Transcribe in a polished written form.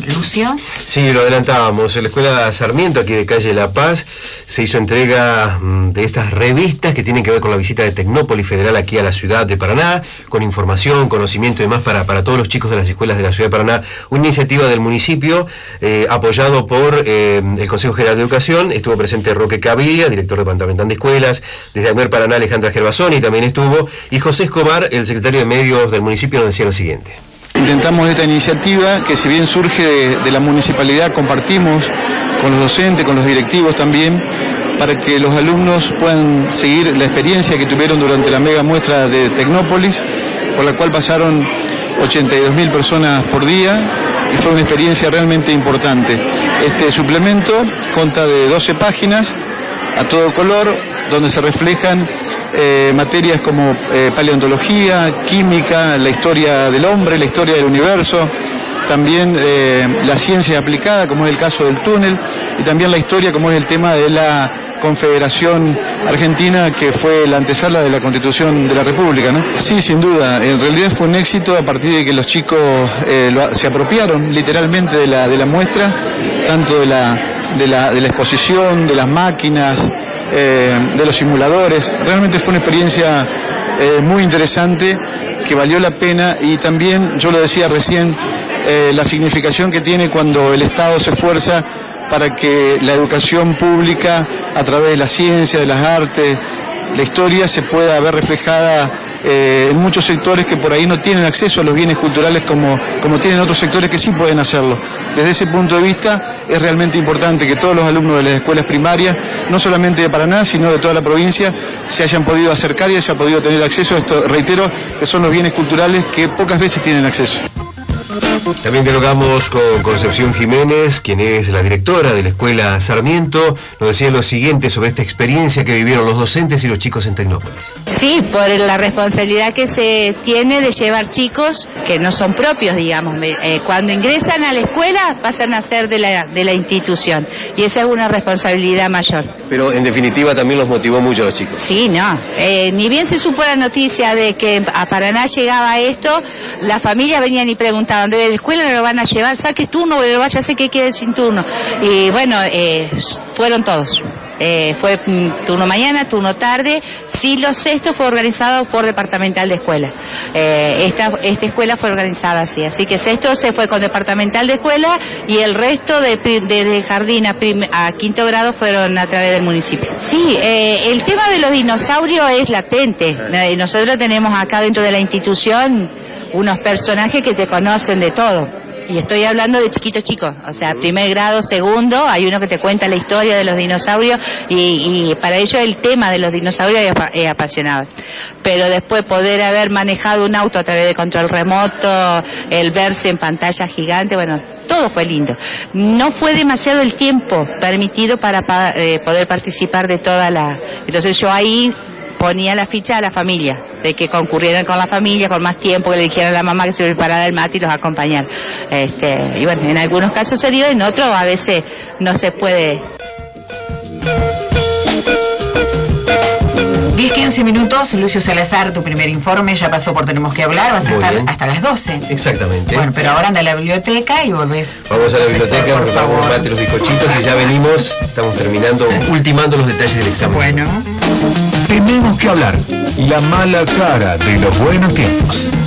Lucio. Sí, lo adelantábamos. En la Escuela Sarmiento, aquí de Calle La Paz, se hizo entrega de estas revistas que tienen que ver con la visita de Tecnópolis Federal aquí a la ciudad de Paraná, con información, conocimiento y demás para todos los chicos de las escuelas de la ciudad de Paraná. Una iniciativa del municipio apoyado por el Consejo General de Educación. Estuvo presente Roque Cavilla, director departamental de escuelas. Desde Amer Paraná, Alejandra Gervasoni también estuvo. Y José Escobar, el secretario de Medios del municipio, nos decía lo siguiente. Intentamos esta iniciativa, que si bien surge de la municipalidad, compartimos con los docentes, con los directivos también, para que los alumnos puedan seguir la experiencia que tuvieron durante la mega muestra de Tecnópolis, por la cual pasaron 82.000 personas por día y fue una experiencia realmente importante. Este suplemento consta de 12 páginas a todo color, donde se reflejan materias como paleontología, química, la historia del hombre, la historia del universo, también la ciencia aplicada, como es el caso del túnel, y también la historia, como es el tema de la Confederación Argentina, que fue la antesala de la Constitución de la República, ¿no? Sí, sin duda, en realidad fue un éxito a partir de que los chicos se apropiaron literalmente de la muestra, tanto de la exposición, de las máquinas, de los simuladores. Realmente fue una experiencia muy interesante, que valió la pena, y también, yo lo decía recién, la significación que tiene cuando el Estado se esfuerza para que la educación pública, a través de la ciencia, de las artes, la historia, se pueda ver reflejada en muchos sectores que por ahí no tienen acceso a los bienes culturales como tienen otros sectores que sí pueden hacerlo. Desde ese punto de vista es realmente importante que todos los alumnos de las escuelas primarias, no solamente de Paraná, sino de toda la provincia, se hayan podido acercar y hayan podido tener acceso a esto. Reitero, que son los bienes culturales que pocas veces tienen acceso. También dialogamos con Concepción Jiménez, quien es la directora de la Escuela Sarmiento. Nos decía lo siguiente sobre esta experiencia que vivieron los docentes y los chicos en Tecnópolis. Sí, por la responsabilidad que se tiene de llevar chicos que no son propios, digamos. Cuando ingresan a la escuela pasan a ser de la institución, y esa es una responsabilidad mayor. Pero en definitiva también los motivó mucho a los chicos. Sí, no. Ni bien se supo la noticia de que a Paraná llegaba esto, las familias venían y preguntaban, ¿de la escuela no lo van a llevar? Saque turno, pero vaya a ser que quede sin turno. Y bueno, fueron todos. Fue turno mañana, turno tarde. Sí, los sextos fue organizado por departamental de escuela. Esta escuela fue organizada así que sexto se fue con departamental de escuela, y el resto de jardín a quinto grado fueron a través del municipio. Sí, el tema de los dinosaurios es latente. Nosotros tenemos acá dentro de la institución unos personajes que te conocen de todo. Y estoy hablando de chiquitos chicos, o sea, primer grado, segundo, hay uno que te cuenta la historia de los dinosaurios, y para ellos el tema de los dinosaurios es apasionante. Pero después poder haber manejado un auto a través de control remoto, el verse en pantalla gigante, bueno, todo fue lindo. No fue demasiado el tiempo permitido para poder participar de toda la... Entonces yo ahí ponía la ficha a la familia, de que concurrieran con la familia, con más tiempo, que le dijeran a la mamá que se preparara el mate y los acompañara. Y bueno, en algunos casos se dio, en otros a veces no se puede. 10-15 minutos, Lucio Salazar, tu primer informe ya pasó por Tenemos que Hablar, vas a estar hasta las 12. Exactamente. Bueno, pero ahora anda a la biblioteca y volvés. Vamos a la biblioteca, por favor, mate los bizcochitos, y ya venimos, estamos terminando, ultimando los detalles del examen. Bueno. Tenemos que hablar. La mala cara de los buenos tiempos.